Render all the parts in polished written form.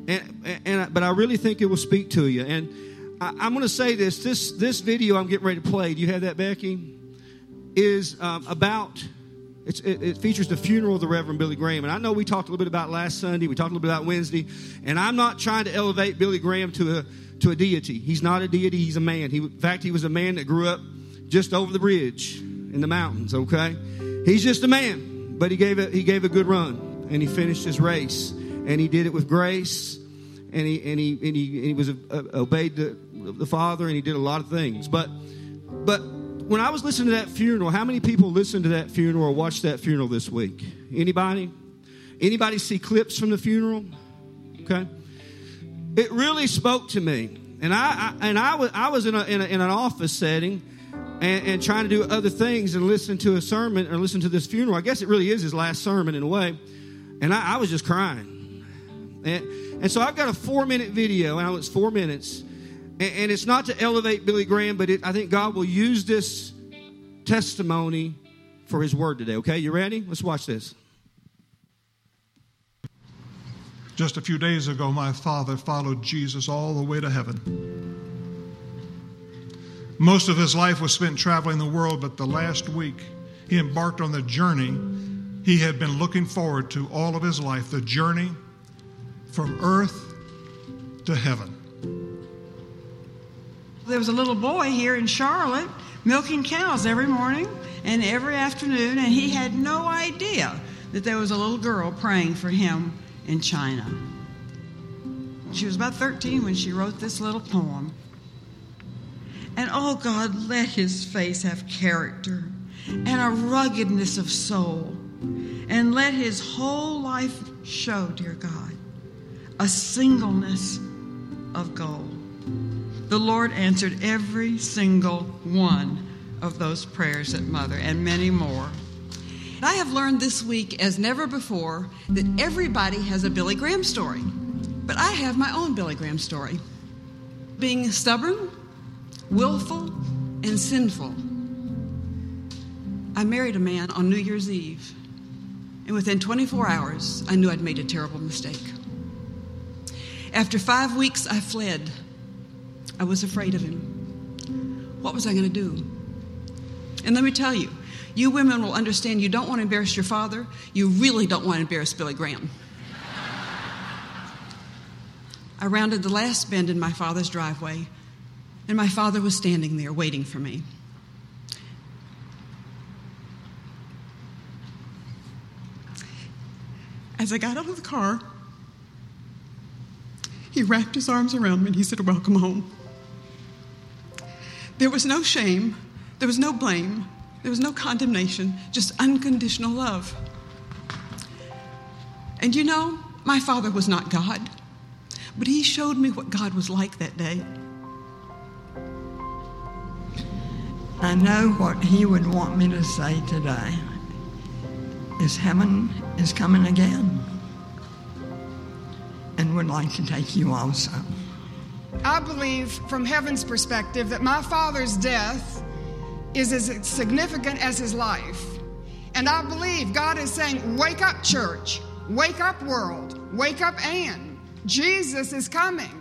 But I really think it will speak to you. And I'm going to say this video I'm getting ready to play. Do you have that, Becky? Is about... It features the funeral of the Reverend Billy Graham. And I know we talked a little bit about last Sunday. We talked a little bit about Wednesday. And I'm not trying to elevate Billy Graham to a deity. He's not a deity. He's a man. In fact, he was a man that grew up just over the bridge in the mountains, okay? He's just a man. But he gave a good run. And he finished his race. And he did it with grace. And he was obeyed the Father. And he did a lot of things. But when I was listening to that funeral, how many people listened to that funeral or watched that funeral this week? Anybody? Anybody see clips from the funeral? Okay. It really spoke to me. And I was in an office setting and trying to do other things and listen to a sermon or listen to this funeral. I guess it really is his last sermon in a way. And I was just crying. And so I've got a 4-minute video. And it's 4 minutes. And it's not to elevate Billy Graham, but I think God will use this testimony for his word today. Okay, you ready? Let's watch this. Just a few days ago, my father followed Jesus all the way to heaven. Most of his life was spent traveling the world, but the last week he embarked on the journey he had been looking forward to all of his life, the journey from earth to heaven. There was a little boy here in Charlotte milking cows every morning and every afternoon, and he had no idea that there was a little girl praying for him in China. She was about 13 when she wrote this little poem. And oh God, let his face have character and a ruggedness of soul, and let his whole life show, dear God, a singleness of gold. The Lord answered every single one of those prayers at Mother, and many more. I have learned this week, as never before, that everybody has a Billy Graham story. But I have my own Billy Graham story. Being stubborn, willful, and sinful. I married a man on New Year's Eve, and within 24 hours, I knew I'd made a terrible mistake. After 5 weeks, I fled. I was afraid of him. What was I going to do? And let me tell you, you women will understand you don't want to embarrass your father. You really don't want to embarrass Billy Graham. I rounded the last bend in my father's driveway, and my father was standing there waiting for me. As I got out of the car, he wrapped his arms around me and he said, "Welcome home." There was no shame, there was no blame, there was no condemnation, just unconditional love. And you know, my father was not God, but he showed me what God was like that day. I know what he would want me to say today is heaven is coming again and would like to take you also. I believe from heaven's perspective that my father's death is as significant as his life. And I believe God is saying, wake up, church. Wake up, world. Wake up, Ann. Jesus is coming.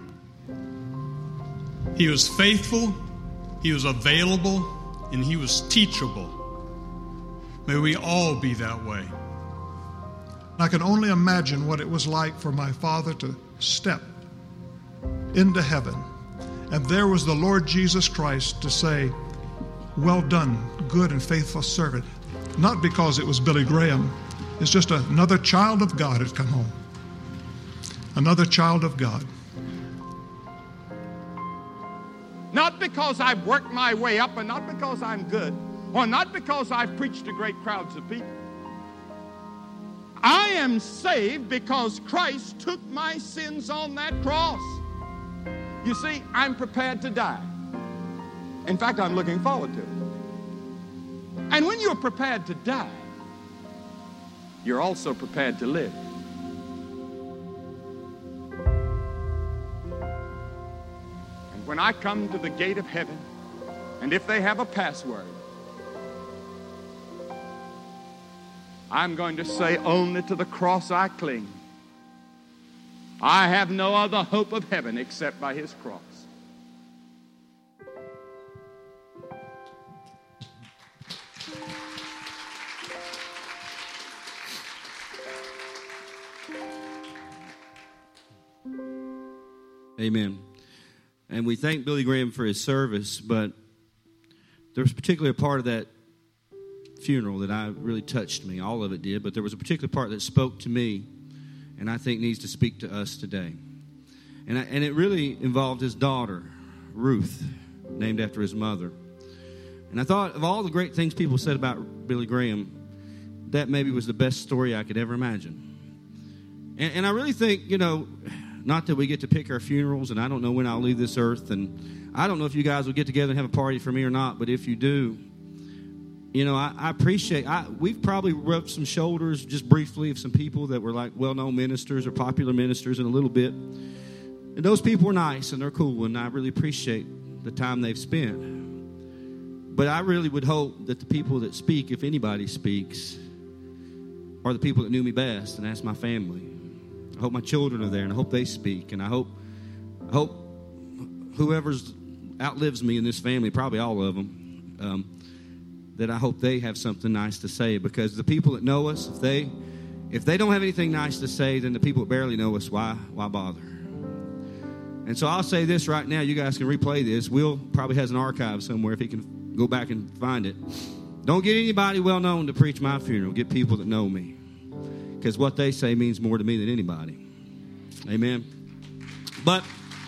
He was faithful, he was available, and he was teachable. May we all be that way. I can only imagine what it was like for my father to step into heaven, and there was the Lord Jesus Christ to say, "Well done, good and faithful servant." Not because it was Billy Graham. It's just another child of God had come home. Another child of God. Not because I've worked my way up, and not because I'm good, or not because I've preached to great crowds of people. I am saved because Christ took my sins on that cross. You see, I'm prepared to die. In fact, I'm looking forward to it. And when you're prepared to die, you're also prepared to live. And when I come to the gate of heaven, and if they have a password, I'm going to say, only to the cross I cling. I have no other hope of heaven except by his cross. Amen. And we thank Billy Graham for his service, but there was particularly a part of that funeral that really touched me. All of it did, but there was a particular part that spoke to me and I think needs to speak to us today. And it really involved his daughter, Ruth, named after his mother. And I thought of all the great things people said about Billy Graham, that maybe was the best story I could ever imagine. And I really think, not that we get to pick our funerals, and I don't know when I'll leave this earth, and I don't know if you guys will get together and have a party for me or not, but if you do, I appreciate, we've probably rubbed some shoulders just briefly of some people that were like well-known ministers or popular ministers in a little bit. And those people were nice and they're cool, and I really appreciate the time they've spent. But I really would hope that the people that speak, if anybody speaks, are the people that knew me best, and that's my family. I hope my children are there, and I hope they speak, and I hope whoever's outlives me in this family, probably all of them, that I hope they have something nice to say, because the people that know us, if they don't have anything nice to say, then the people that barely know us, why bother? And so I'll say this right now. You guys can replay this. Will probably has an archive somewhere if he can go back and find it. Don't get anybody well-known to preach my funeral. Get people that know me, because what they say means more to me than anybody. Amen. But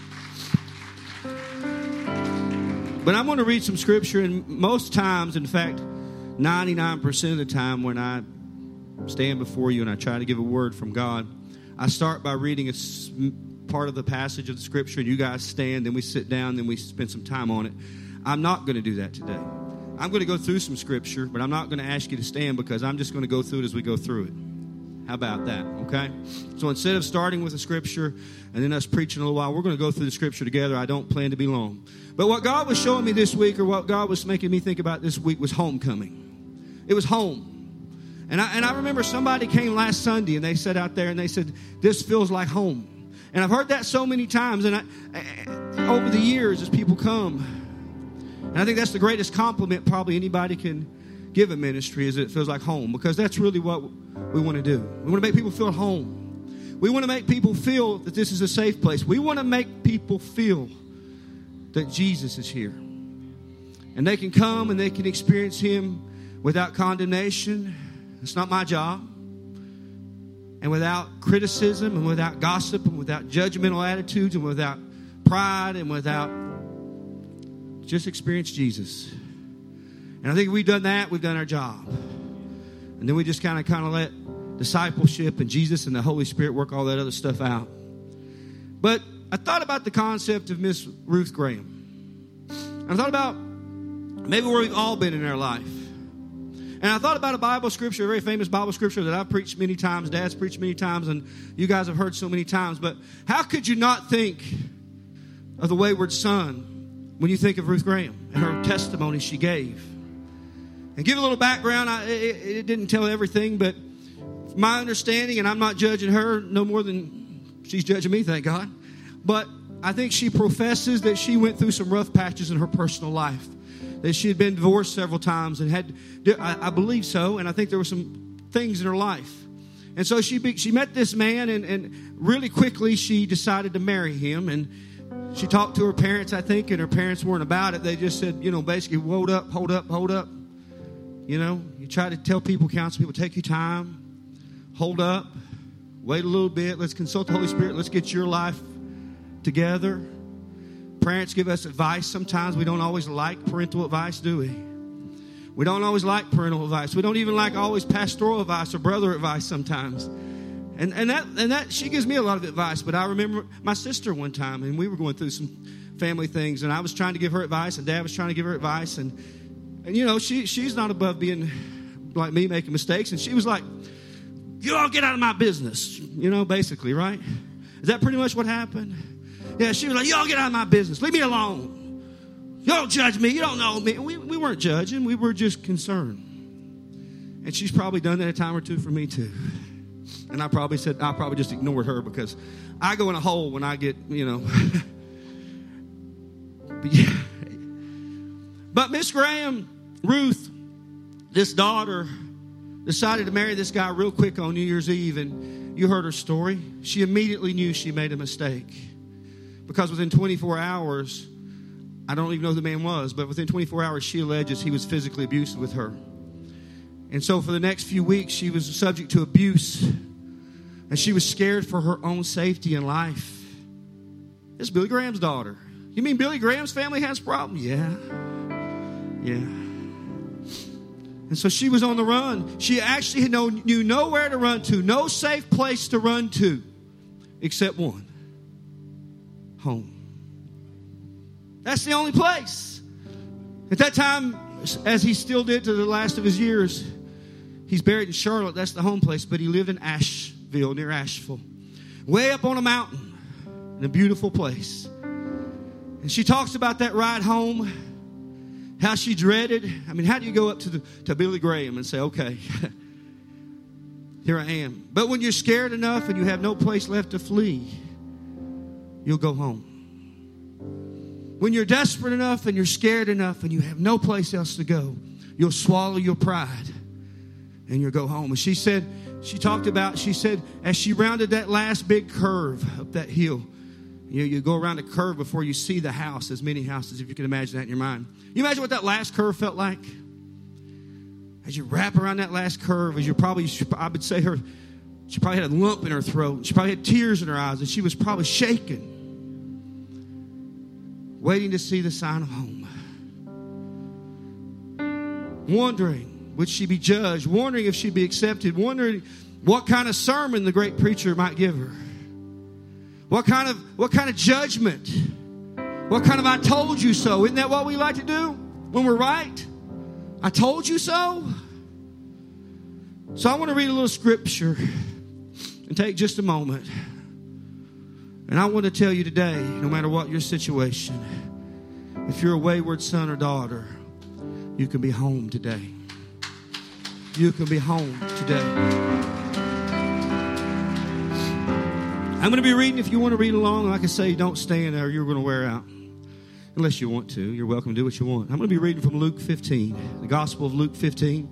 I'm going to read some scripture, and most times, in fact, 99% of the time when I stand before you and I try to give a word from God, I start by reading a part of the passage of the scripture, and you guys stand, then we sit down, then we spend some time on it. I'm not going to do that today. I'm going to go through some scripture, but I'm not going to ask you to stand, because I'm just going to go through it as we go through it. How about that, okay? So instead of starting with the scripture and then us preaching a little while, we're going to go through the scripture together. I don't plan to be long. But what God was showing me this week, or what God was making me think about this week, was homecoming. It was home. And I remember somebody came last Sunday, and they sat out there, and they said, this feels like home. And I've heard that so many times, and over the years as people come. And I think that's the greatest compliment probably anybody can give a ministry, is that it feels like home, because that's really what we want to do. We want to make people feel at home. We want to make people feel that this is a safe place. We want to make people feel that Jesus is here. And they can come and they can experience Him without condemnation. It's not my job. And without criticism, and without gossip, and without judgmental attitudes, and without pride, and without just experience Jesus. And I think if we've done that, we've done our job. And then we just kind of let discipleship and Jesus and the Holy Spirit work all that other stuff out. But I thought about the concept of Miss Ruth Graham. And I thought about maybe where we've all been in our life. And I thought about a Bible scripture, a very famous Bible scripture that I've preached many times, Dad's preached many times, and you guys have heard so many times. But how could you not think of the wayward son when you think of Ruth Graham and her testimony she gave? And give a little background. It didn't tell everything, but my understanding, and I'm not judging her no more than she's judging me, thank God. But I think she professes that she went through some rough patches in her personal life. That she had been divorced several times and I believe so, and I think there were some things in her life. And so she met this man, and really quickly she decided to marry him. And she talked to her parents, I think, and her parents weren't about it. They just said, basically, hold up. You try to tell people, counsel people, take your time, hold up, wait a little bit, let's consult the Holy Spirit, let's get your life together. Parents give us advice. Sometimes we don't always like parental advice, do we? We don't always like parental advice. We don't even like always pastoral advice or brother advice sometimes. And that she gives me a lot of advice. But I remember my sister one time, and we were going through some family things, and I was trying to give her advice, and Dad was trying to give her advice, and she's not above being like me, making mistakes. And she was like, you all get out of my business, basically, right? Is that pretty much what happened? Yeah, she was like, you all get out of my business. Leave me alone. You don't judge me. You don't know me. We weren't judging. We were just concerned. And she's probably done that a time or two for me too. And I probably just ignored her because I go in a hole when I get, But, yeah. But Miss Graham, Ruth, this daughter, decided to marry this guy real quick on New Year's Eve, and you heard her story. She immediately knew she made a mistake, because within 24 hours, I don't even know who the man was, but within 24 hours, she alleges he was physically abusive with her. And so for the next few weeks, she was subject to abuse, and she was scared for her own safety and life. This is Billy Graham's daughter. You mean Billy Graham's family has problems? Yeah. And so she was on the run. She actually knew nowhere to run to, no safe place to run to, except one: home. That's the only place. At that time, as he still did to the last of his years, he's buried in Charlotte. That's the home place. But he lived in Asheville, near Asheville, way up on a mountain, in a beautiful place. And she talks about that ride home, how she dreaded. I mean, how do you go up to Billy Graham and say, okay, here I am? But when you're scared enough and you have no place left to flee, you'll go home. When you're desperate enough and you're scared enough and you have no place else to go, you'll swallow your pride and you'll go home. And she said, as she rounded that last big curve up that hill, you go around a curve before you see the house, as many houses, if you can imagine that in your mind. You imagine what that last curve felt like? As you wrap around that last curve, I would say she probably had a lump in her throat. She probably had tears in her eyes, and she was probably shaking, waiting to see the sign of home. Wondering, would she be judged? Wondering if she'd be accepted. Wondering what kind of sermon the great preacher might give her. What kind of judgment? What kind of I told you so? Isn't that what we like to do when we're right? I told you so. So I want to read a little scripture and take just a moment. And I want to tell you today, no matter what your situation, if you're a wayward son or daughter, you can be home today. You can be home today. I'm going to be reading. If you want to read along, like I say, don't stand there. You're going to wear out. Unless you want to. You're welcome to do what you want. I'm going to be reading from Luke 15, the Gospel of Luke 15,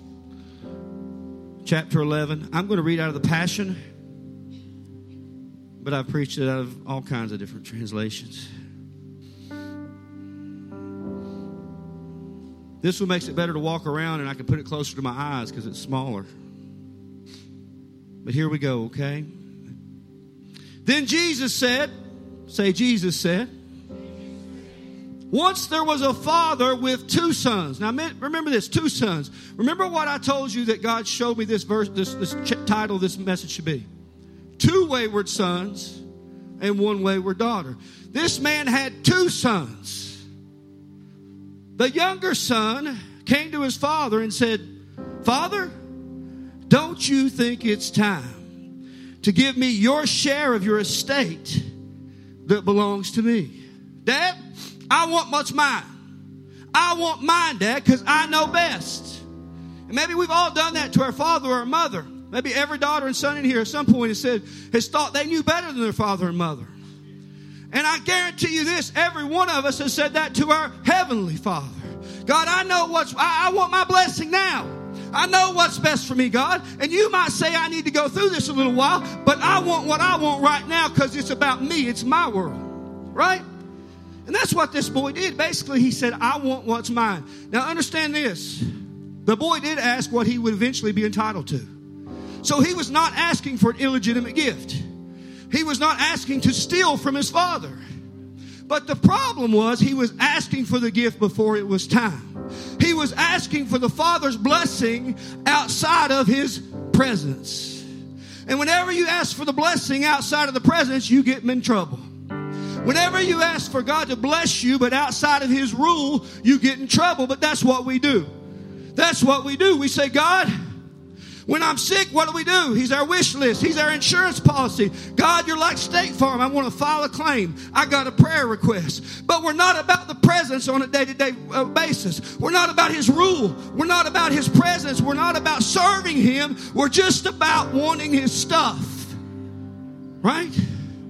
chapter 11. I'm going to read out of the Passion, but I've preached it out of all kinds of different translations. This one makes it better to walk around, and I can put it closer to my eyes because it's smaller. But here we go, okay? Then Jesus said, Jesus said, once there was a father with two sons. Now remember this, two sons. Remember what I told you that God showed me this verse, this title, this message should be. 2 wayward sons and 1 wayward daughter. This man had 2 sons. The younger son came to his father and said, Father, don't you think it's time to give me your share of your estate that belongs to me? Dad, I want what's mine. I want mine, Dad, because I know best. And maybe we've all done that to our father or our mother. Maybe every daughter and son in here at some point has thought they knew better than their father and mother. And I guarantee you this, every one of us has said that to our Heavenly Father. God, I want my blessing now. I know what's best for me, God. And you might say I need to go through this a little while, but I want what I want right now because it's about me. It's my world. Right? And that's what this boy did. Basically, he said, I want what's mine. Now, understand this. The boy did ask what he would eventually be entitled to. So he was not asking for an illegitimate gift. He was not asking to steal from his father. But the problem was he was asking for the gift before it was time. He was asking for the Father's blessing outside of His presence. And whenever you ask for the blessing outside of the presence, you get in trouble. Whenever you ask for God to bless you, but outside of His rule, you get in trouble. But that's what we do. That's what we do. We say, God, when I'm sick, what do? He's our wish list. He's our insurance policy. God, you're like State Farm. I want to file a claim. I got a prayer request. But we're not about the presence on a day-to-day basis. We're not about His rule. We're not about His presence. We're not about serving Him. We're just about wanting His stuff. Right?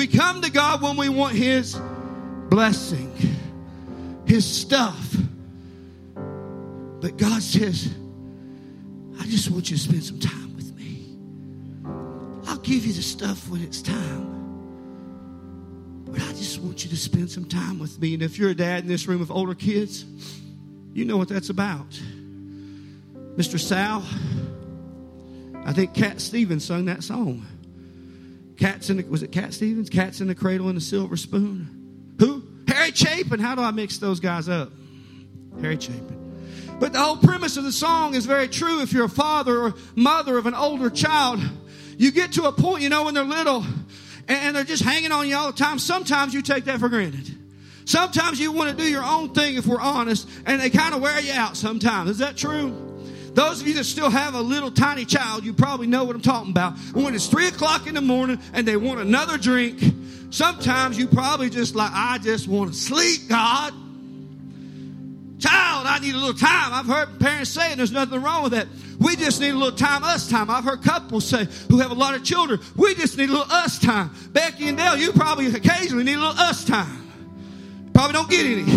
We come to God when we want His blessing, His stuff. But God says, I just want you to spend some time with me. I'll give you the stuff when it's time. But I just want you to spend some time with me. And if you're a dad in this room with older kids, you know what that's about. Mr. Sal, I think Cat Stevens sung that song. Was it Cat Stevens? Cats in the Cradle and the Silver Spoon. Who? Harry Chapin. How do I mix those guys up? Harry Chapin. But the whole premise of the song is very true. If you're a father or mother of an older child, you get to a point, you know, when they're little and they're just hanging on you all the time. Sometimes you take that for granted. Sometimes you want to do your own thing, if we're honest, and they kind of wear you out sometimes. Is that true? Those of you that still have a little tiny child, you probably know what I'm talking about. When it's 3 o'clock in the morning and they want another drink, sometimes you probably just like, I just want to sleep, God. Child, I need a little time. I've heard parents say it, there's nothing wrong with that. We just need a little time, us time. I've heard couples say, who have a lot of children, we just need a little us time. Becky and Dale, you probably occasionally need a little us time. Probably don't get any.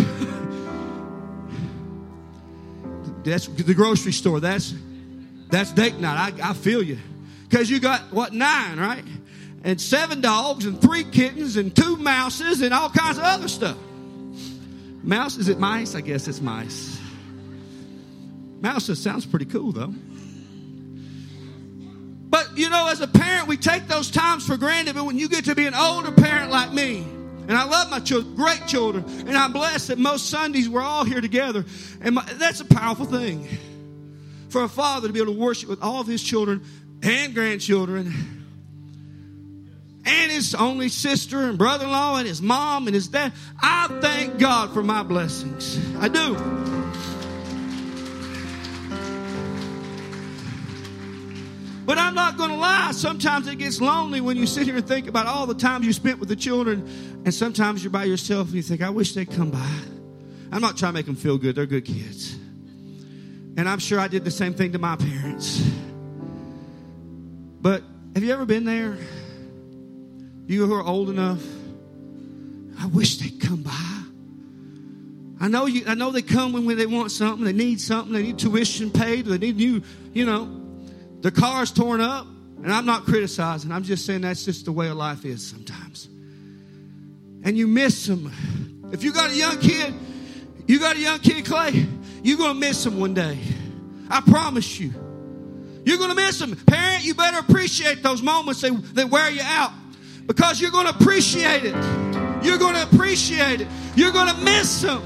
That's the grocery store. That's date night. I feel you. Because you got, 9, right? And 7 dogs and 3 kittens and 2 mouses and all kinds of other stuff. Mouse, is it mice? I guess it's mice. Mouse sounds pretty cool, though. But, you know, as a parent, we take those times for granted. But when you get to be an older parent like me, and I love my children, great children, and I'm blessed that most Sundays we're all here together. And that's a powerful thing for a father to be able to worship with all of his children and grandchildren and his only sister and brother-in-law and his mom and his dad. I thank God for my blessings. I do. But I'm not going to lie. Sometimes it gets lonely when you sit here and think about all the times you spent with the children. And sometimes you're by yourself and you think, I wish they'd come by. I'm not trying to make them feel good. They're good kids. And I'm sure I did the same thing to my parents. But have you ever been there? You who are old enough, I wish they'd come by. I know they come when they want something. They need something. They need tuition paid. They need new, their car's torn up, and I'm not criticizing. I'm just saying that's just the way of life is sometimes. And you miss them. If you got a young kid, Clay, you're going to miss them one day. I promise you. You're going to miss them. Parent, you better appreciate those moments that wear you out, because you're going to appreciate it. You're going to appreciate it. You're going to miss them.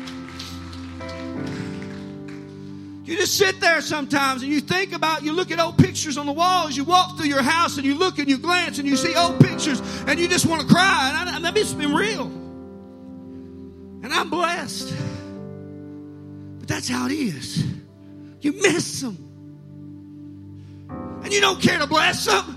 You just sit there sometimes and you think about, you look at old pictures on the wall as you walk through your house and you look and you glance and you see old pictures and you just want to cry. And it's been real. And I'm blessed. But that's how it is. You miss them. And you don't care to bless them.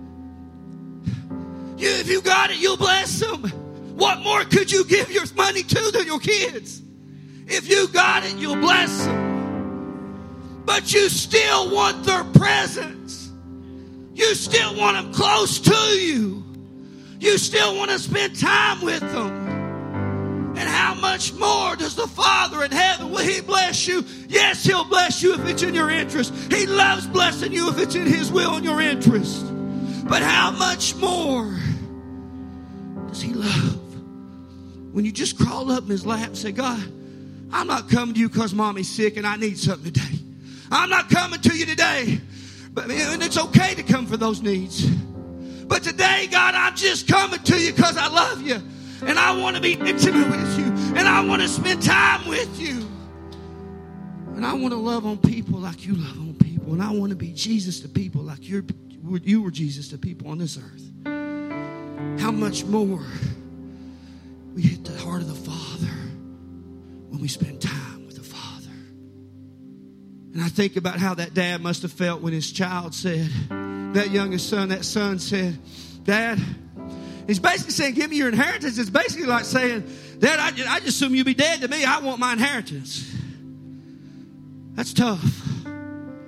If you got it, you'll bless them. What more could you give your money to than your kids? If you got it, you'll bless them. But you still want their presence. You still want them close to you. You still want to spend time with them. And how much more does the Father in heaven, will He bless you? Yes, He'll bless you if it's in your interest. He loves blessing you if it's in His will and your interest. But how much more does He love when you just crawl up in His lap and say, God, I'm not coming to you because Mommy's sick and I need something today. I'm not coming to you today. And it's okay to come for those needs. But today, God, I'm just coming to you because I love you. And I want to be intimate with you. And I want to spend time with you. And I want to love on people like you love on people. And I want to be Jesus to people like you were Jesus to people on this earth. How much more we hit the heart of the Father when we spend time with the Father. And I think about how that dad must have felt when his child said, that youngest son, that son said, Dad, he's basically saying, give me your inheritance. It's basically like saying, Dad, I just assume you'll be dead to me. I want my inheritance. That's tough.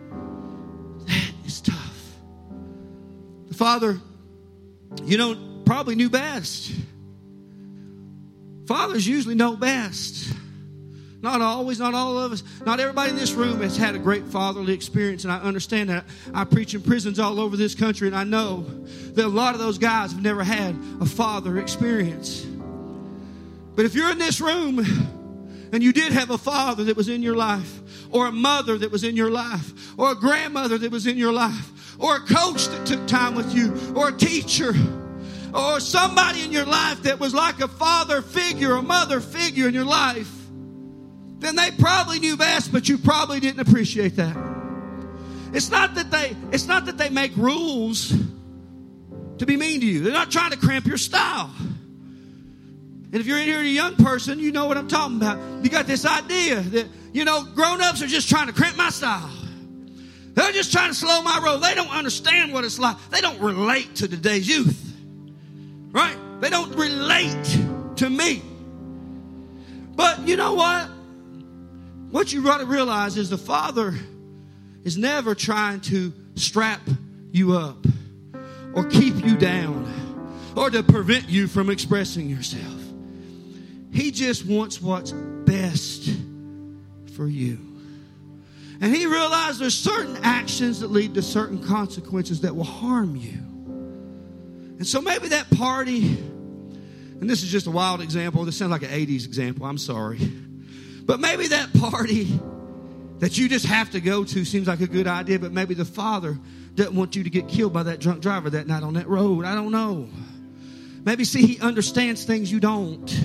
That is tough. The Father, probably knew best. Fathers usually know best. Not always, not all of us. Not everybody in this room has had a great fatherly experience, and I understand that. I preach in prisons all over this country, and I know that a lot of those guys have never had a father experience. But if you're in this room and you did have a father that was in your life, or a mother that was in your life, or a grandmother that was in your life, or a coach that took time with you, or a teacher, or somebody in your life that was like a father figure, a mother figure in your life, then they probably knew best, but you probably didn't appreciate that. It's not that they make rules to be mean to you. They're not trying to cramp your style. And if you're in here and a young person, you know what I'm talking about. You got this idea that, grown-ups are just trying to cramp my style. They're just trying to slow my roll. They don't understand what it's like. They don't relate to today's youth. Right? They don't relate to me. But you know what? What you got to realize is the Father is never trying to strap you up or keep you down or to prevent you from expressing yourself. He just wants what's best for you. And He realized there's certain actions that lead to certain consequences that will harm you. And so maybe that party, and this is just a wild example. This sounds like an 80s example. I'm sorry. But maybe that party that you just have to go to seems like a good idea, but maybe the Father doesn't want you to get killed by that drunk driver that night on that road. I don't know. Maybe, see, He understands things you don't.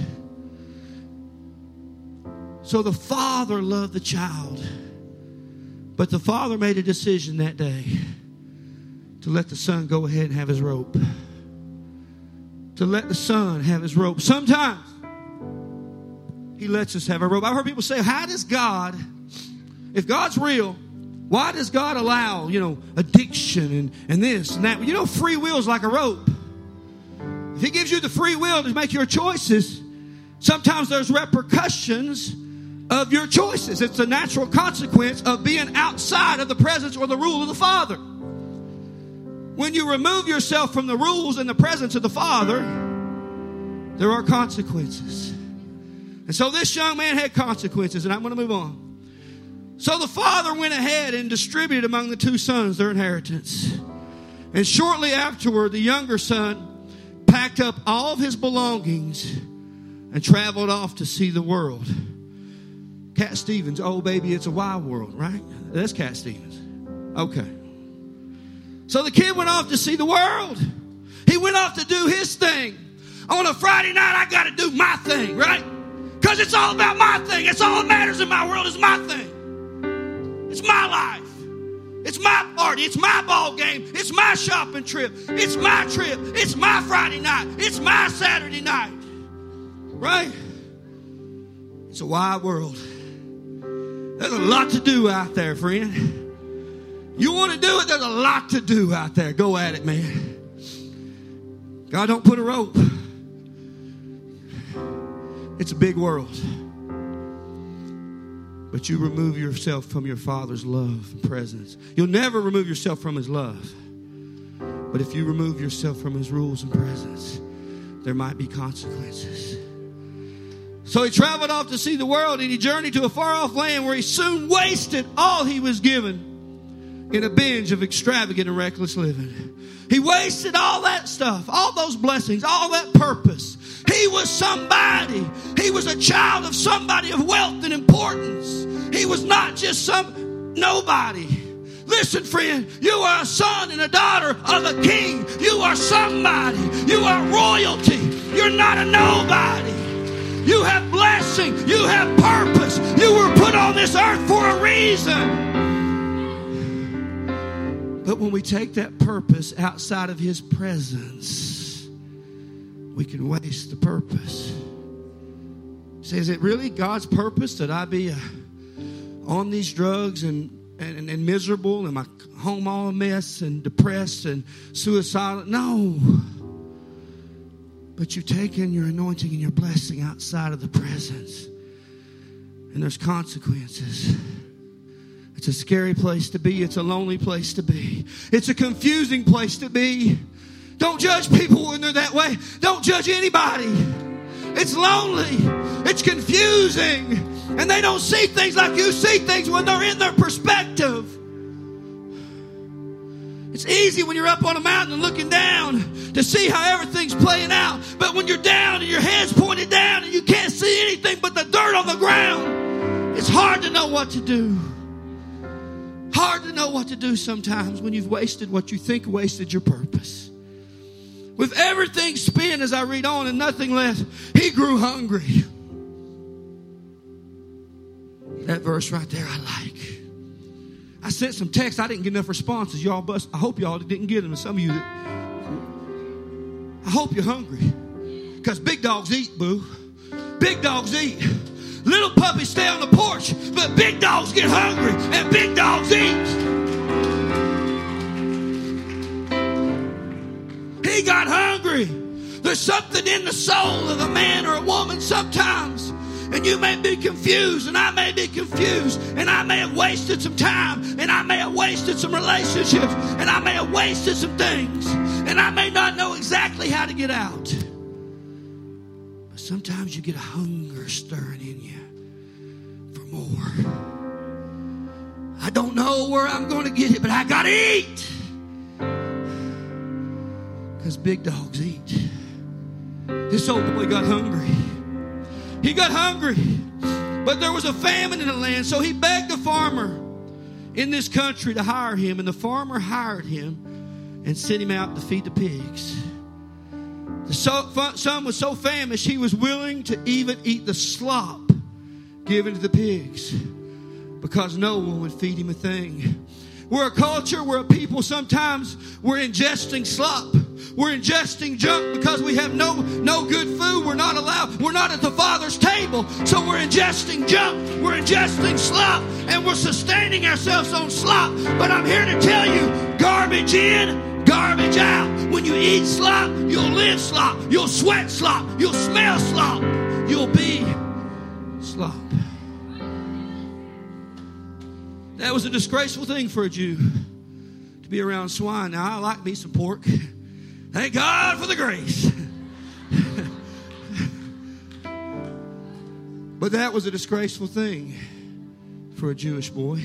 So the Father loved the child, but the Father made a decision that day to let the Son go ahead and have his rope. To let the Son have his rope. Sometimes He lets us have a rope. I've heard people say, how does God, if God's real, why does God allow, addiction and this and that? Free will is like a rope. If He gives you the free will to make your choices, sometimes there's repercussions of your choices. It's the natural consequence of being outside of the presence or the rule of the Father. When you remove yourself from the rules and the presence of the Father, there are consequences. And so this young man had consequences, and I'm going to move on. So the father went ahead and distributed among the two sons their inheritance. And shortly afterward, the younger son packed up all of his belongings and traveled off to see the world. Cat Stevens, oh baby, it's a wild world, right? That's Cat Stevens. Okay. So the kid went off to see the world. He went off to do his thing. On a Friday night, I got to do my thing, right? Because it's all about my thing. It's all that matters in my world is my thing. It's my life. It's my party. It's my ball game. It's my shopping trip. It's my trip. It's my Friday night. It's my Saturday night. Right? It's a wide world. There's a lot to do out there, friend. You want to do it? There's a lot to do out there. Go at it, man. God don't put a rope. It's a big world. But you remove yourself from your Father's love and presence. You'll never remove yourself from His love. But if you remove yourself from His rules and presence, there might be consequences. So he traveled off to see the world, and he journeyed to a far-off land where he soon wasted all he was given in a binge of extravagant and reckless living. He wasted all that stuff, all those blessings, all that purpose. He was somebody. He was a child of somebody of wealth and importance. He was not just some nobody. Listen, friend, you are a son and a daughter of a king. You are somebody. You are royalty. You're not a nobody. You have blessing. You have purpose. You were put on this earth for a reason. But when we take that purpose outside of His presence, we can waste the purpose. Say, is it really God's purpose that I be on these drugs and miserable and my home all a mess and depressed and suicidal? No. But you take in your anointing and your blessing outside of the presence, and there's consequences. It's a scary place to be. It's a lonely place to be. It's a confusing place to be. Don't judge people when they're that way. Don't judge anybody. It's lonely. It's confusing. And they don't see things like you see things when they're in their perspective. It's easy when you're up on a mountain and looking down to see how everything's playing out. But when you're down and your head's pointed down and you can't see anything but the dirt on the ground, it's hard to know what to do. Hard to know what to do sometimes when you've wasted what you think wasted your purpose. With everything spent as I read on and nothing left, he grew hungry. That verse right there I like. I sent some texts. I didn't get enough responses. Y'all bust. I hope y'all didn't get them. And some of you, I hope you're hungry. Because big dogs eat, boo. Big dogs eat. Little puppies stay on the porch, but big dogs get hungry and big dogs eat. He got hungry. There's something in the soul of a man or a woman sometimes. And you may be confused, and I may be confused, and I may have wasted some time, and I may have wasted some relationships, and I may have wasted some things, and I may not know exactly how to get out. But sometimes you get a hunger stirring in you for more. I don't know where I'm going to get it, but I got to eat. Because big dogs eat. This old boy got hungry. He got hungry, but there was a famine in the land, so he begged a farmer in this country to hire him, and the farmer hired him and sent him out to feed the pigs. The son was so famished, he was willing to even eat the slop given to the pigs because no one would feed him a thing. We're a culture, we're a people, sometimes we're ingesting slop. We're ingesting junk because we have no good food. We're not allowed. We're not at the Father's table. So we're ingesting junk. We're ingesting slop. And we're sustaining ourselves on slop. But I'm here to tell you, garbage in, garbage out. When you eat slop, you'll live slop. You'll sweat slop. You'll smell slop. You'll be slop. That was a disgraceful thing for a Jew to be around swine. Now, I like me some pork. Thank God for the grace. But that was a disgraceful thing for a Jewish boy.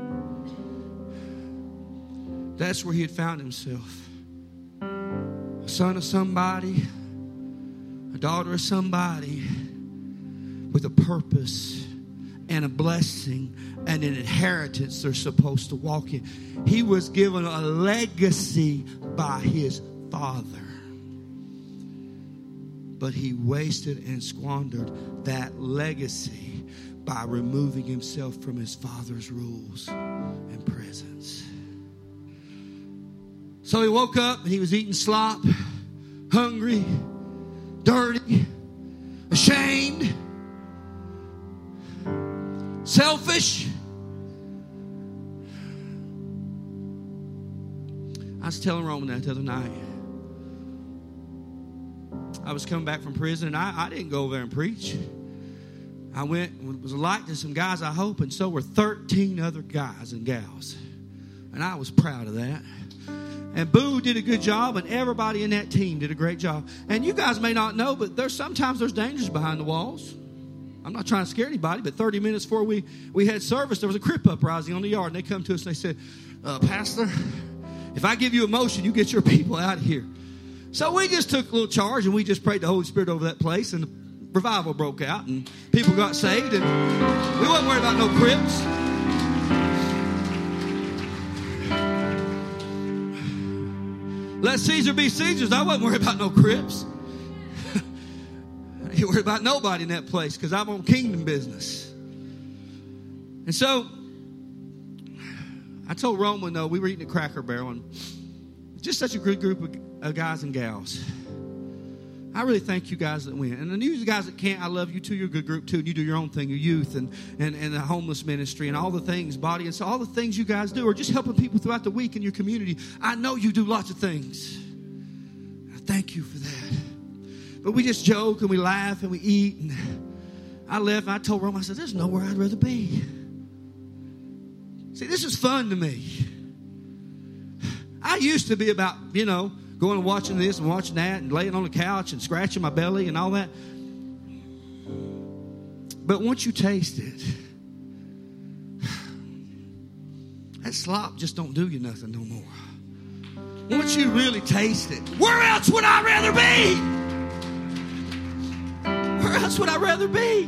That's where he had found himself. A son of somebody, a daughter of somebody, with a purpose and a blessing and an inheritance they're supposed to walk in. He was given a legacy by his father. But he wasted and squandered that legacy by removing himself from his father's rules and presence. So he woke up and he was eating slop, hungry, dirty, ashamed, selfish. I was telling Roman that the other night. I was coming back from prison, and I didn't go over there and preach. I went and was a light to some guys, I hope, and so were 13 other guys and gals. And I was proud of that. And Boo did a good job, and everybody in that team did a great job. And you guys may not know, but sometimes there's dangers behind the walls. I'm not trying to scare anybody, but 30 minutes before we had service, there was a crip uprising on the yard, and they come to us and they said, Pastor, if I give you a motion, you get your people out of here. So we just took a little charge, and we just prayed the Holy Spirit over that place, and the revival broke out, and people got saved, and we wasn't worried about no crips. Let Caesar be Caesar's. I wasn't worried about no crips. I ain't worried about nobody in that place because I'm on kingdom business. And so I told Roman, though, we were eating a Cracker Barrel, and just such a good group of guys and gals. I really thank you guys that went. And you guys that can't, I love you too. You're a good group too. And you do your own thing, your youth and the homeless ministry and all the things, body. And so all the things you guys do are just helping people throughout the week in your community. I know you do lots of things. I thank you for that. But we just joke and we laugh and we eat. And I left and I told Rome, I said, there's nowhere I'd rather be. See, this is fun to me. I used to be about, going and watching this and watching that and laying on the couch and scratching my belly and all that. But once you taste it, that slop just don't do you nothing no more. Once you really taste it, where else would I rather be? Where else would I rather be?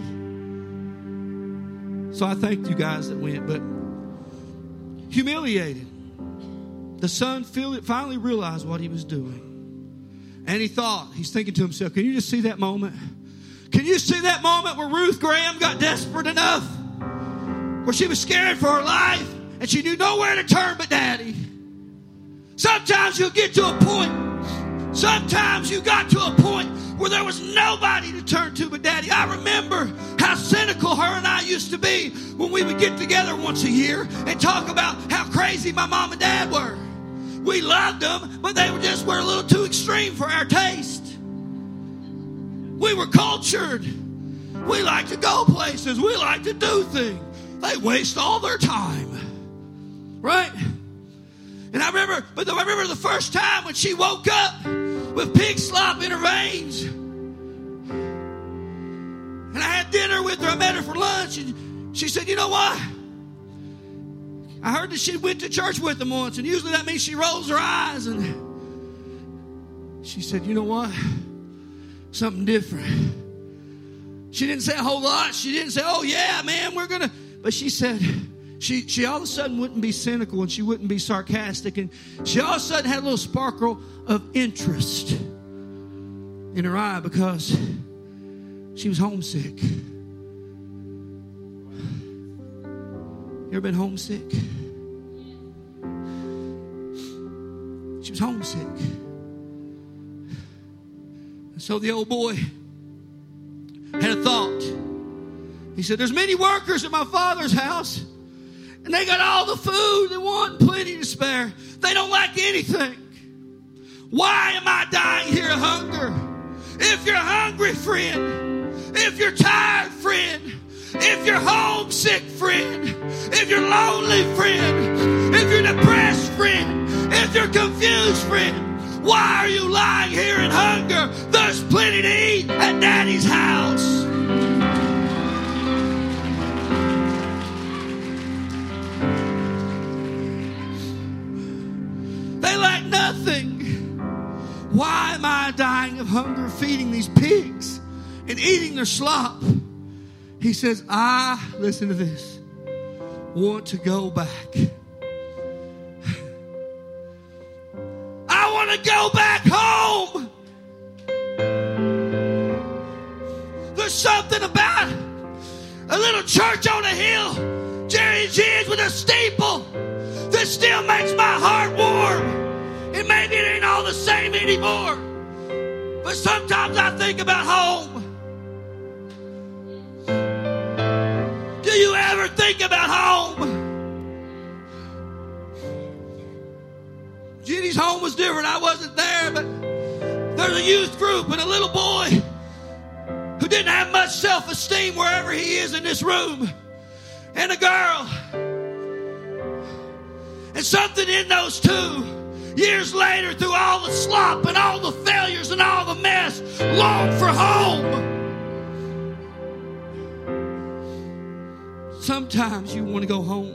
So I thank you guys that went, but humiliated. The son finally realized what he was doing. And he's thinking to himself, can you just see that moment? Can you see that moment where Ruth Graham got desperate enough? Where she was scared for her life and she knew nowhere to turn but Daddy. Sometimes you'll get to a point. Sometimes you got to a point where there was nobody to turn to but Daddy. I remember how cynical her and I used to be when we would get together once a year and talk about how crazy my mom and dad were. We loved them, but they were a little too extreme for our taste. We were cultured. We like to go places. We like to do things. They waste all their time. Right? And I remember the first time when she woke up with pig slop in her veins. And I had dinner with her. I met her for lunch. And she said, you know what? I heard that she went to church with them once. And usually that means she rolls her eyes. And she said, you know what? Something different. She didn't say a whole lot. She didn't say, oh, yeah, man, we're going to. But she said, she all of a sudden wouldn't be cynical and she wouldn't be sarcastic. And she all of a sudden had a little sparkle of interest in her eye because she was homesick. You ever been homesick? She was homesick. And so the old boy had a thought. He said, there's many workers at my father's house, and they got all the food they want, plenty to spare. They don't lack anything. Why am I dying here of hunger? If you're hungry, friend, if you're tired, friend, if you're homesick, friend, if you're lonely, friend, if you're depressed, friend, if you're confused, friend, why are you lying here in hunger? There's plenty to eat at Daddy's house. They lack nothing. Why am I dying of hunger feeding these pigs and eating their slop? He says, listen to this, want to go back. I want to go back home. There's something about a little church on a hill, Jerry G's with a steeple, that still makes my heart warm. And maybe it ain't all the same anymore, but sometimes I think about home. Do you ever think about home? Jenny's home was different. I wasn't there, but there's a youth group and a little boy who didn't have much self-esteem wherever he is in this room, and a girl. And something in those two, years later, through all the slop and all the failures and all the mess, longed for home. Sometimes you want to go home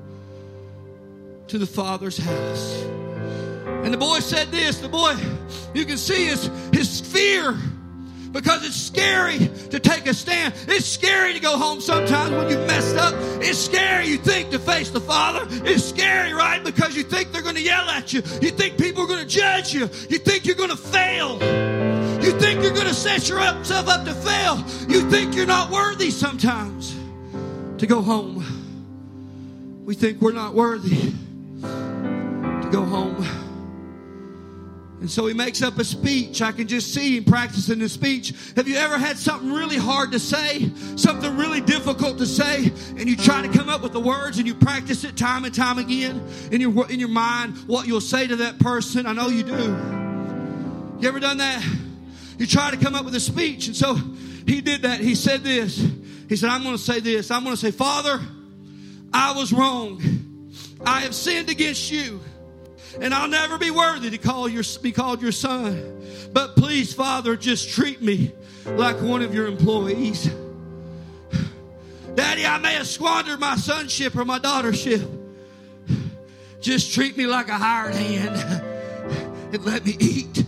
to the Father's house. And the boy said this, the boy, you can see his fear, because it's scary to take a stand. It's scary to go home sometimes when you've messed up. It's scary, you think, to face the Father. It's scary, right? Because you think they're going to yell at you. You think people are going to judge you. You think you're going to fail. You think you're going to set yourself up to fail. You think you're not worthy sometimes to go home. We think we're not worthy to go home. And so he makes up a speech. I can just see him practicing the speech. Have you ever had something really hard to say? Something really difficult to say? And you try to come up with the words and you practice it time and time again in your mind, what you'll say to that person. I know you do. You ever done that? You try to come up with a speech. And so he did that. He said this. He said, I'm going to say this. I'm going to say, Father, I was wrong. I have sinned against you. And I'll never be worthy to be called your son. But please, Father, just treat me like one of your employees. Daddy, I may have squandered my sonship or my daughtership. Just treat me like a hired hand and let me eat.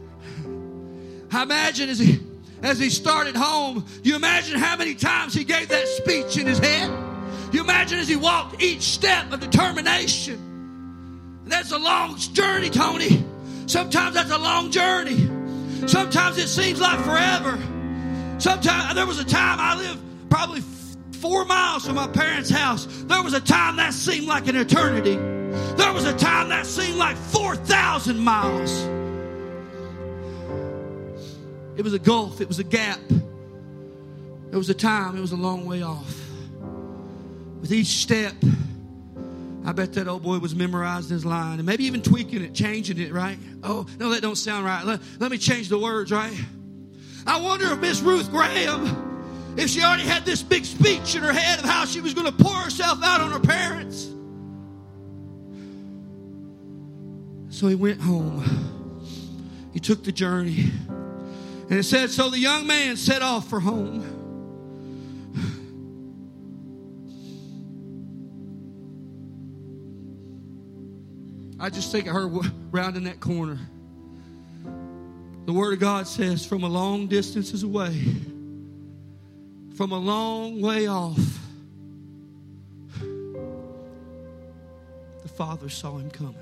I imagine as he started home, you imagine how many times he gave that speech in his head? You imagine as he walked each step of determination. That's a long journey, Tony. Sometimes that's a long journey. Sometimes it seems like forever. Sometimes there was a time I lived probably 4 miles from my parents' house. There was a time that seemed like an eternity. There was a time that seemed like 4,000 miles. It was a gulf. It was a gap. There was a time. It was a long way off. With each step, I bet that old boy was memorizing his line and maybe even tweaking it, changing it, right? Oh, no, that don't sound right. Let me change the words, right? I wonder if Miss Ruth Graham, if she already had this big speech in her head of how she was going to pour herself out on her parents. So he went home. He took the journey. And it said, so the young man set off for home. I just think of her rounding that corner. The Word of God says, from a long distance away, from a long way off, the Father saw him coming.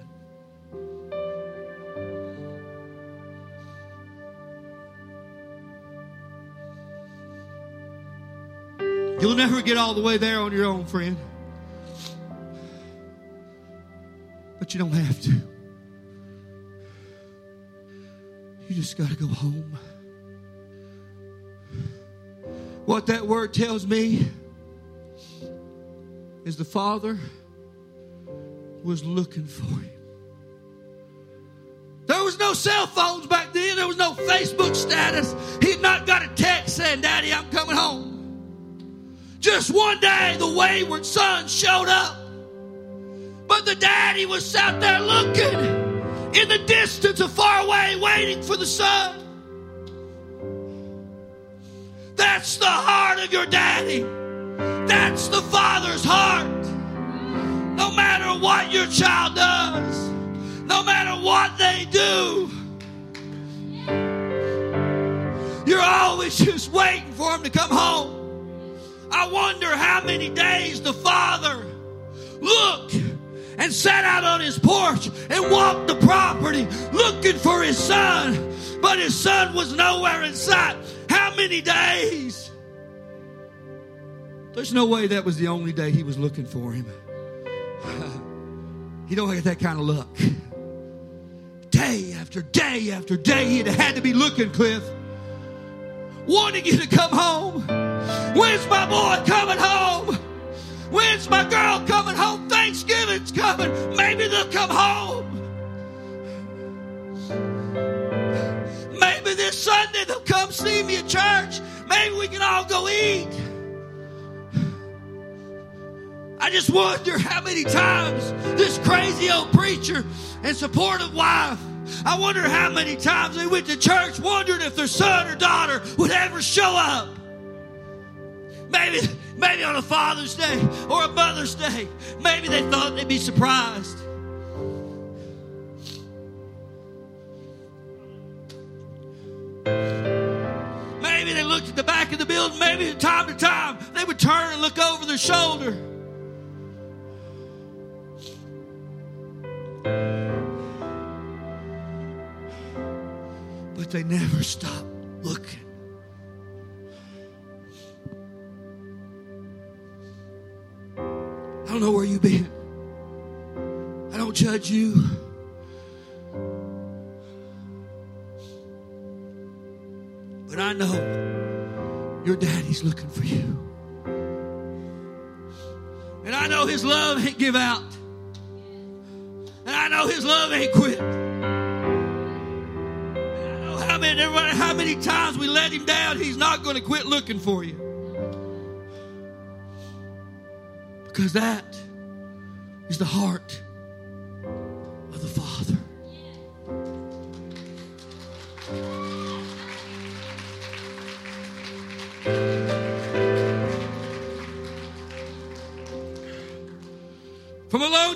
You'll never get all the way there on your own, friend. But you don't have to. You just got to go home. What that word tells me is the Father was looking for him. There was no cell phones back then. There was no Facebook status. He'd not got a text saying, Daddy, I'm coming home. Just one day, the wayward son showed up. But the daddy was out there looking in the distance, far away, waiting for the son. That's the heart of your daddy. That's the Father's heart. No matter what your child does, no matter what they do, you're always just waiting for them to come home. I wonder how many days the Father looked and sat out on his porch and walked the property looking for his son, but his son was nowhere in sight. How many days? There's no way that was the only day he was looking for him. He don't get that kind of luck. Day after day after day, he'd had to be looking, Cliff, wanting you to come home. When's my boy coming home? When's my girl coming home? Thanksgiving's coming. Maybe they'll come home. Maybe this Sunday they'll come see me at church. Maybe we can all go eat. I just wonder how many times this crazy old preacher and supportive wife, I wonder how many times they went to church wondering if their son or daughter would ever show up. Maybe on a Father's Day or a Mother's Day, maybe they thought they'd be surprised. Maybe they looked at the back of the building. Maybe from time to time they would turn and look over their shoulder. But they never stopped looking. I don't know where you've been. I don't judge you. But I know your daddy's looking for you. And I know his love ain't give out. And I know his love ain't quit. And I know how many times we let him down, he's not going to quit looking for you. Because that is the heart of the Father.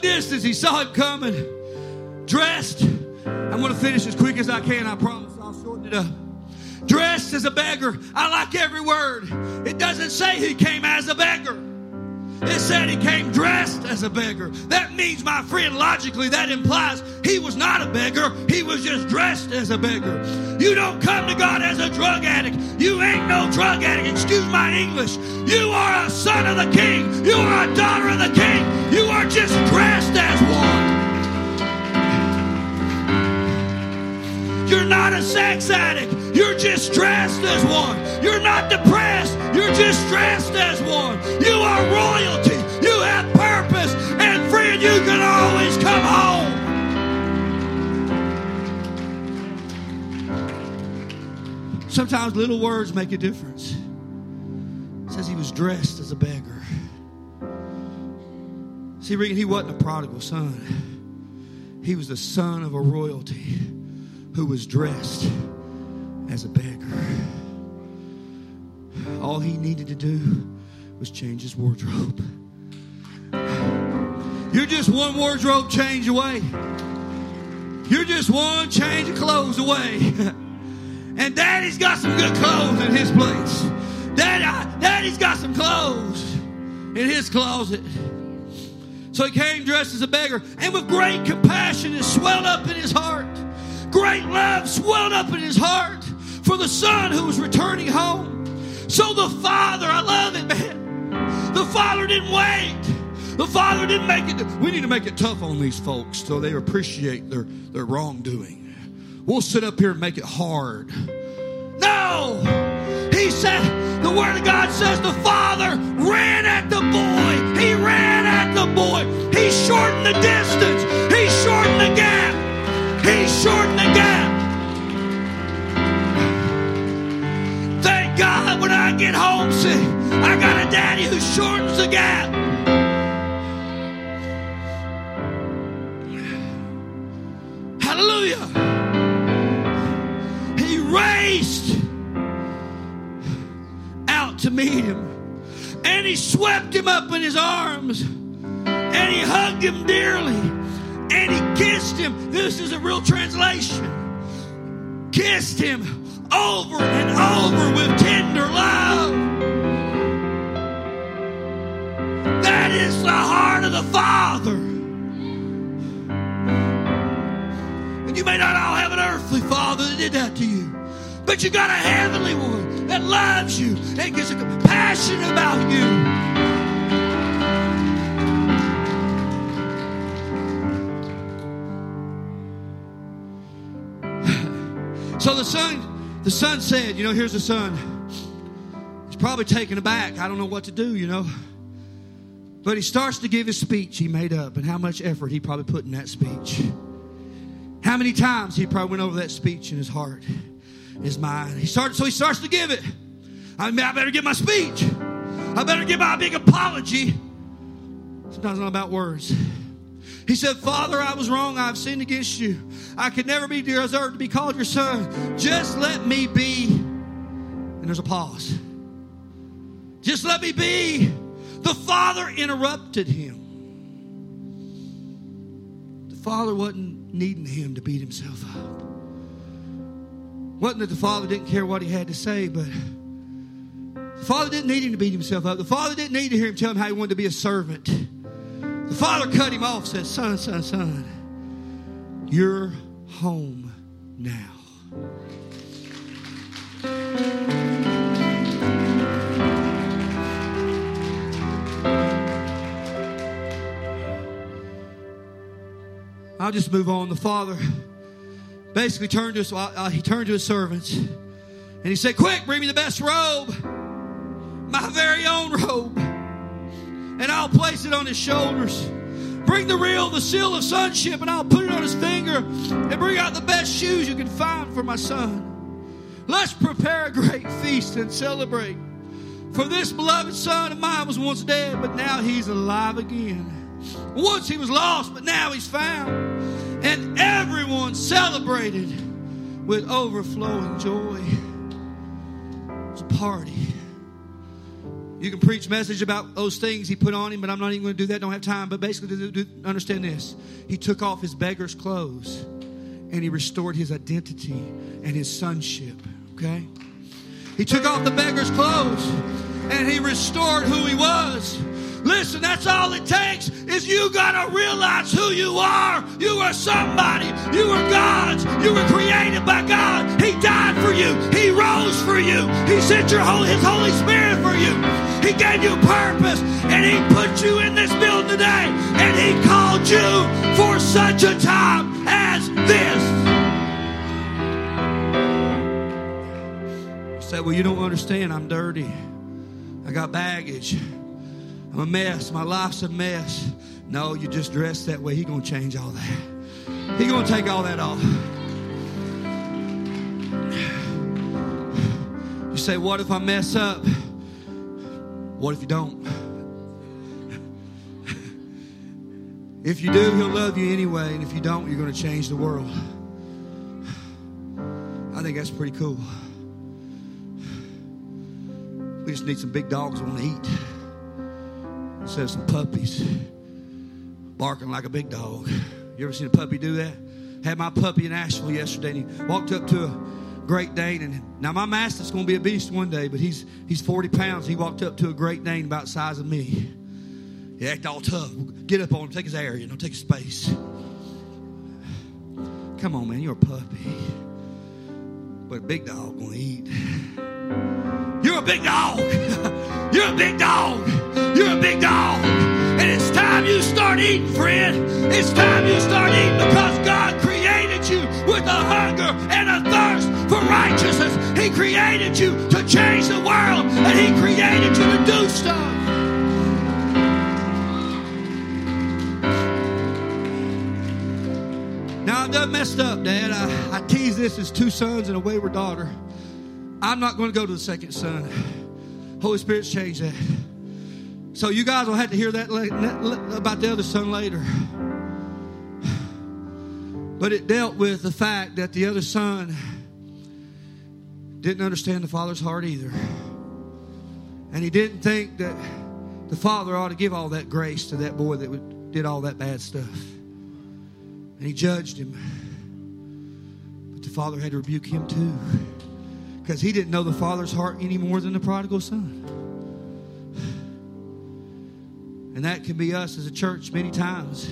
distance, he saw him coming, dressed. I'm going to finish as quick as I can. I promise I'll shorten it up. Dressed as a beggar. I like every word. It doesn't say he came as a beggar. It said he came dressed as a beggar. That means, my friend, logically, that implies he was not a beggar. He was just dressed as a beggar. You don't come to God as a drug addict. You ain't no drug addict. Excuse my English. You are a son of the King. You are a daughter of the King. You are just dressed as one. You're not a sex addict. You're just dressed as one. You're not depressed. You're just dressed as one. You are royalty. You have purpose. And friend, you can always come home. Sometimes little words make a difference. It says he was dressed as a beggar. See, Regan, he wasn't a prodigal son. He was the son of a royalty who was dressed as a beggar. All he needed to do was change his wardrobe. You're just one wardrobe change away. You're just one change of clothes away. And Daddy's got some good clothes in his place. Daddy's got some clothes in his closet. So he came dressed as a beggar, and with great compassion it swelled up in his heart. Great love swelled up in his heart for the son who was returning home. So the father, I love it, man. The father didn't wait. The father didn't make it. We need to make it tough on these folks so they appreciate their wrongdoing. We'll sit up here and make it hard. No! He said, the word of God says the father ran at the boy. He ran at the boy. He shortened the distance. He shortened the gap. He shortened the gap. Thank God when I get homesick, I got a daddy who shortens the gap. Hallelujah. He raced out to meet him. And he swept him up in his arms. And he hugged him dearly. And he kissed him. This is a real translation. Kissed him over and over with tender love. That is the heart of the Father. And you may not all have an earthly father that did that to you, but you got a heavenly one that loves you and gets a compassion about you. So the son said, here's the son. He's probably taken aback. I don't know what to do, But he starts to give his speech he made up, and how much effort he probably put in that speech. How many times he probably went over that speech in his heart, his mind. He starts to give it. I better give my speech. I better give my big apology. Sometimes it's not about words. He said, Father, I was wrong. I've sinned against you. I could never be deserved to be called your son. Just let me be. And there's a pause. Just let me be. The father interrupted him. The father wasn't needing him to beat himself up. Wasn't that the father didn't care what he had to say, but the father didn't need him to beat himself up. The father didn't need to hear him tell him how he wanted to be a servant. The father cut him off, said, son, you're home now. I'll just move on. The father basically turned to his servants and he said, quick, bring me the best robe, my very own robe, and I'll place it on his shoulders. Bring the seal of sonship, and I'll put it on his finger, and bring out the best shoes you can find for my son. Let's prepare a great feast and celebrate. For this beloved son of mine was once dead, but now he's alive again. Once he was lost, but now he's found. And everyone celebrated with overflowing joy. It was a party. You can preach message about those things he put on him, but I'm not even going to do that. Don't have time. But basically, understand this. He took off his beggar's clothes and he restored his identity and his sonship. Okay? He took off the beggar's clothes and he restored who he was. Listen, that's all it takes is you got to realize who you are. You are somebody. You are God's. You were created by God. He died for you. He rose for you. He sent His Holy Spirit for you. He gave you purpose, and He put you in this building today, and He called you for such a time as this. You say, well, you don't understand. I'm dirty. I got baggage. I'm a mess. My life's a mess. No, you just dress that way. He's going to change all that. He's going to take all that off. You say, what if I mess up? What if you don't? If you do, He'll love you anyway. And if you don't, you're going to change the world. I think that's pretty cool. We just need some big dogs who want to eat. Instead of some puppies barking like a big dog. You ever seen a puppy do that? Had my puppy in Asheville yesterday, and he walked up to a Great Dane. And now my mastiff's going to be a beast one day, but he's 40 pounds. He walked up to a Great Dane about the size of me. He acted all tough. Get up on him, take his area, take his space. Come on, man, you're a puppy. But a big dog going to eat. You're a big dog. You're a big dog. You're a big dog. And it's time you start eating, friend. It's time you start eating because God created you with a hunger and a thirst for righteousness. He created you to change the world, and He created you to do stuff. Now, I've done messed up, Dad. I teased this as 2 sons and a wayward daughter. I'm not going to go to the second son. Holy Spirit's changed that. So you guys will have to hear that about the other son later. But it dealt with the fact that the other son didn't understand the father's heart either. And he didn't think that the father ought to give all that grace to that boy that did all that bad stuff. And he judged him. But the father had to rebuke him too. Because he didn't know the father's heart any more than the prodigal son. And that can be us as a church many times.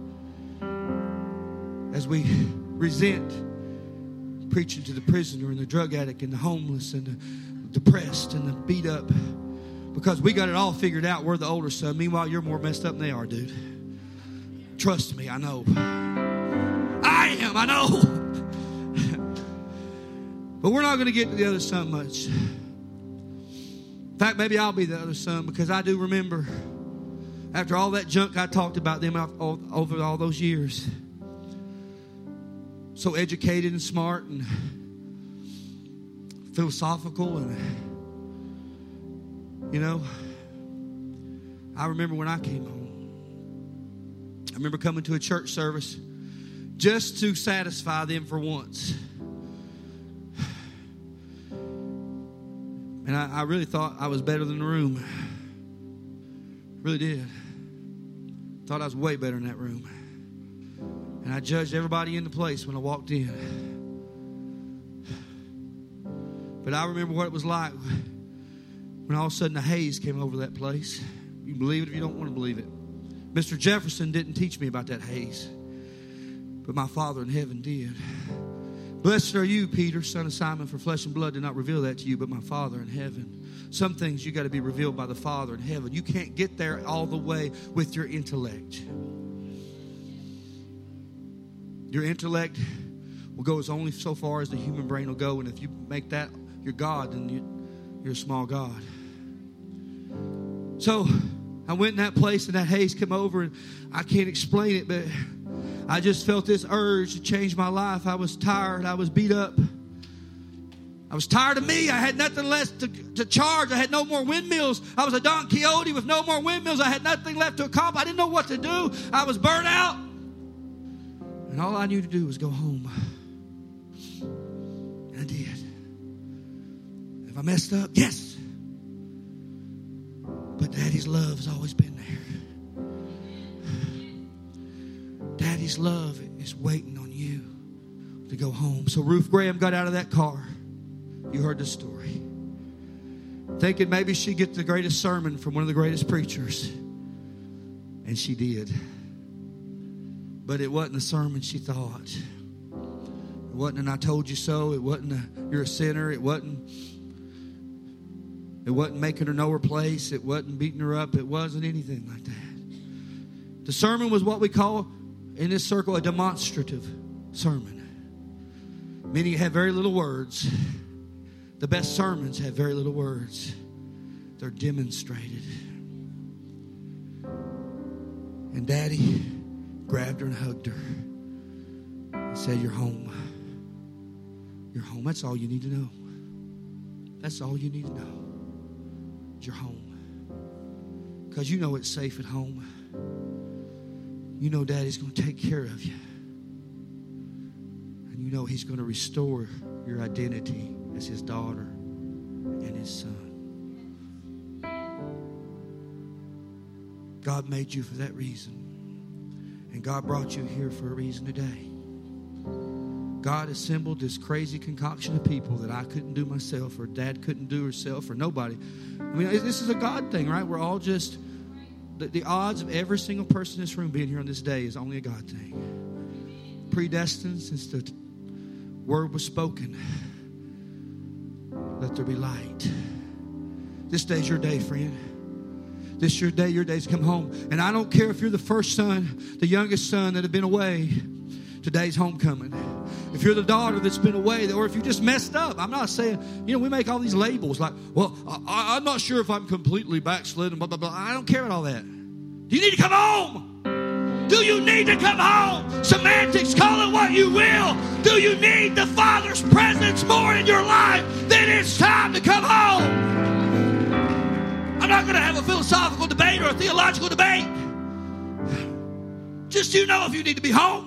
As we resent preaching to the prisoner and the drug addict and the homeless and the depressed and the beat up. Because we got it all figured out. We're the older son. Meanwhile, you're more messed up than they are, dude. Trust me, I know. I am, I know. But we're not going to get to the other son much. In fact, maybe I'll be the other son because I do remember after all that junk I talked about them over all those years. So educated and smart and philosophical and, I remember when I came home. I remember coming to a church service just to satisfy them for once. And I really thought I was better than the room. Really did. Thought I was way better in that room. And I judged everybody in the place when I walked in. But I remember what it was like when all of a sudden the haze came over that place. You can believe it if you don't want to believe it. Mr. Jefferson didn't teach me about that haze. But my Father in heaven did. Blessed are you, Peter, son of Simon, for flesh and blood did not reveal that to you, but my Father in heaven. Some things you got to be revealed by the Father in heaven. You can't get there all the way with your intellect. Your intellect will go as only so far as the human brain will go, and if you make that your God, then you're a small God. So I went in that place, and that haze came over, and I can't explain it, but I just felt this urge to change my life. I was tired. I was beat up. I was tired of me. I had nothing left to charge. I had no more windmills. I was a Don Quixote with no more windmills. I had nothing left to accomplish. I didn't know what to do. I was burnt out. And all I knew to do was go home. And I did. If I messed up, yes. Daddy's love has always been there. Daddy's love is waiting on you to go home. So Ruth Graham got out of that car. You heard the story. Thinking maybe she'd get the greatest sermon from one of the greatest preachers. And she did. But it wasn't the sermon she thought. It wasn't an I told you so. It wasn't a you're a sinner. It wasn't making her know her place. It wasn't beating her up. It wasn't anything like that. The sermon was what we call in this circle a demonstrative sermon. Meaning it had very little words. The best sermons have very little words. They're demonstrated. And Daddy grabbed her and hugged her and said, "You're home. You're home." That's all you need to know. That's all you need to know. You're home. Because you know it's safe at home. You know Daddy's going to take care of you. And you know He's going to restore your identity as His daughter and His son. God made you for that reason. And God brought you here for a reason today. God assembled this crazy concoction of people that I couldn't do myself, or Dad couldn't do herself, or nobody. I mean, this is a God thing, right? We're all just, the odds of every single person in this room being here on this day is only a God thing. Predestined since the word was spoken. Let there be light. This day's your day, friend. This is your day. Your day's come home. And I don't care if you're the first son, the youngest son that have been away. Today's homecoming. If you're the daughter that's been away, or if you just messed up, I'm not saying, we make all these labels like, well, I'm not sure if I'm completely backslidden, blah, blah, blah. I don't care about all that. Do you need to come home? Do you need to come home? Semantics, call it what you will. Do you need the Father's presence more in your life? Then it's time to come home. I'm not going to have a philosophical debate or a theological debate. Just you know if you need to be home.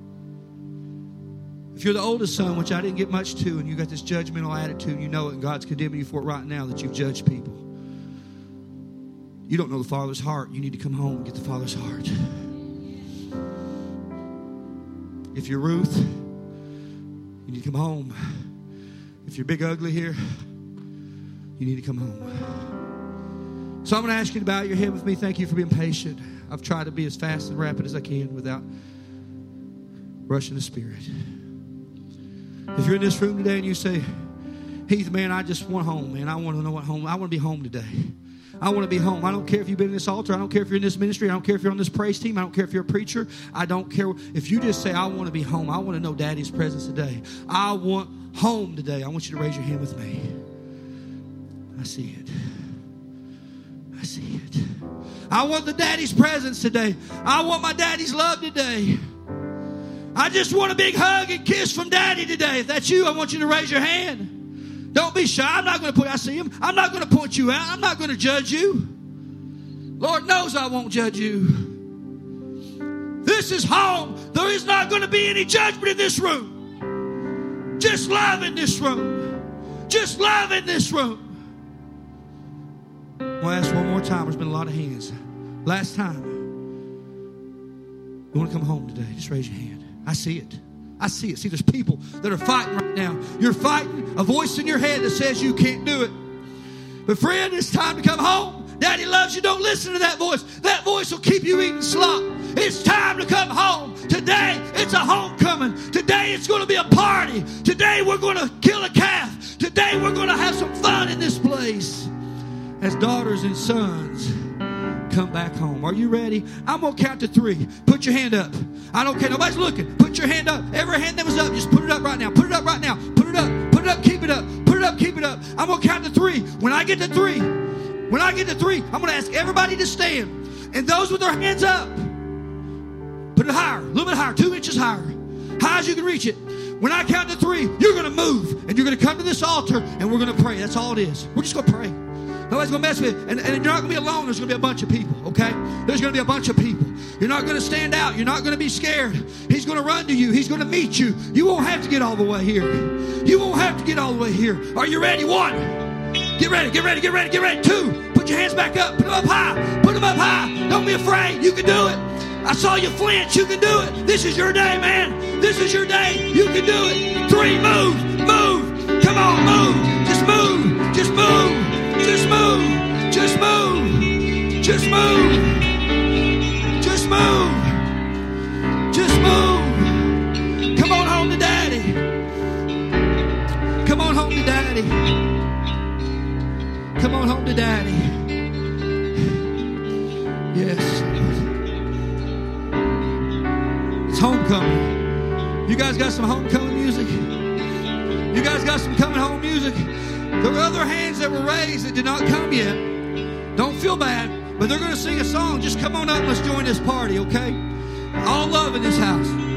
If you're the oldest son, which I didn't get much to, and you got this judgmental attitude, you know it, and God's condemning you for it right now that you've judged people. You don't know the Father's heart. You need to come home and get the Father's heart. If you're Ruth, you need to come home. If you're big ugly here, you need to come home. So I'm going to ask you to bow your head with me. Thank you for being patient. I've tried to be as fast and rapid as I can without rushing the Spirit. If you're in this room today and you say, Heath, man, I just want home, man. I want to know what home. I want to be home today. I want to be home. I don't care if you've been in this altar. I don't care if you're in this ministry. I don't care if you're on this praise team. I don't care if you're a preacher. I don't care. If you just say, I want to be home. I want to know Daddy's presence today. I want home today. I want you to raise your hand with me. I see it. I see it. I want the Daddy's presence today. I want my Daddy's love today. I just want a big hug and kiss from Daddy today. If that's you, I want you to raise your hand. Don't be shy. I'm not going to I see him. I'm not going to point you out. I'm not going to judge you. Lord knows I won't judge you. This is home. There is not going to be any judgment in this room. Just love in this room. Just love in this room. I'm going to ask one more time. There's been a lot of hands. Last time. You want to come home today? Just raise your hand. I see it. I see it. See, there's people that are fighting right now. You're fighting a voice in your head that says you can't do it. But friend, it's time to come home. Daddy loves you. Don't listen to that voice. That voice will keep you eating slop. It's time to come home. Today, it's a homecoming. Today, it's going to be a party. Today, we're going to kill a calf. Today, we're going to have some fun in this place as daughters and sons come back home. Are you ready? I'm going to count to 3. Put your hand up. I don't care. Nobody's looking. Put your hand up. Every hand that was up, just put it up right now. Put it up right now. Put it up. Put it up. Keep it up. Put it up. Keep it up. I'm going to count to 3. When I get to 3, I'm going to ask everybody to stand. And those with their hands up, put it higher. A little bit higher. 2 inches higher. High as you can reach it. When I count to 3, you're going to move. And you're going to come to this altar and we're going to pray. That's all it is. We're just going to pray. Nobody's going to mess with it. And you're not going to be alone. There's going to be a bunch of people, okay? There's going to be a bunch of people. You're not going to stand out. You're not going to be scared. He's going to run to you. He's going to meet you. You won't have to get all the way here. You won't have to get all the way here. Are you ready? 1. Get ready. Get ready. Get ready. Get ready. 2. Put your hands back up. Put them up high. Put them up high. Don't be afraid. You can do it. I saw you flinch. You can do it. This is your day, man. This is your day. You can do it. 3, move. Move. Come on, move. Just move. Just move. Just move. Just move. Just move. Just move. Just move. Come on home to Daddy. Come on home to Daddy. Come on home to Daddy. Yes. It's homecoming. You guys got some homecoming music? You guys got some coming home music? There were other hands that were raised that did not come yet. Don't feel bad, but they're going to sing a song. Just come on up and let's join this party, okay? All love in this house.